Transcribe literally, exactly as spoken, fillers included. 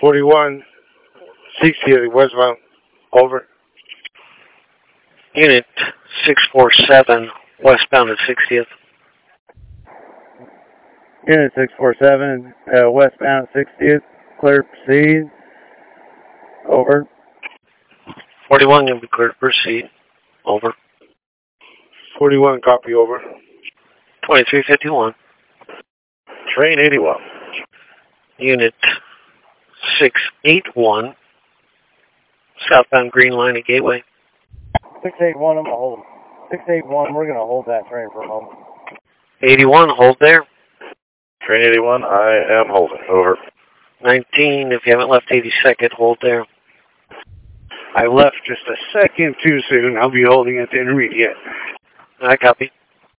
forty-one sixtieth westbound. Over. Unit six four seven, westbound at sixtieth. Unit six four seven, uh, westbound at sixtieth. Clear to proceed. Over. forty-one, you'll be clear to proceed. Over. forty-one, copy, over. twenty-three fifty-one. Train eighty-one. Unit six eighty-one, southbound Green Line at Gateway. six eighty-one, I'm going to hold. six eighty-one, we're going to hold that train for a moment. eighty-one, hold there. Train eighty-one, I am holding. Over. nineteen, if you haven't left eighty-second, hold there. I left just a second too soon. I'll be holding at the intermediate. I copy.